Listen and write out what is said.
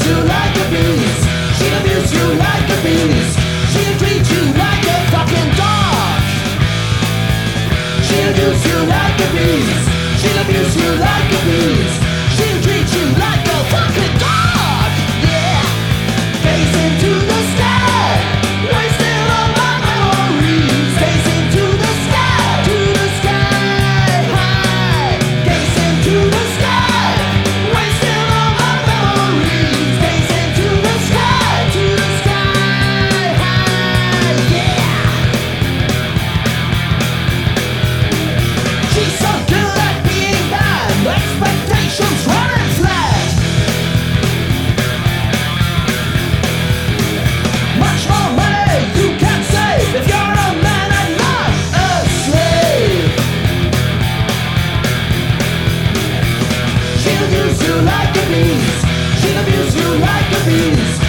abuse you like a beast. She'll abuse you like a beast. She'll treat you like a fucking dog. She'll abuse you like a beast. She'll abuse you like a beast. She'll treat you like a fucking dog. Yeah. Face into the sky, wasting all my memories. Face into the sky, to the sky high. Face into the sky, wasting all my memories. Face into the sky, to the sky high. Yeah. She's so good at being bad, expectations running flat. Much more money you can save if you're a man and not a slave. She'll abuse you like a beast. She'll abuse you like a beast.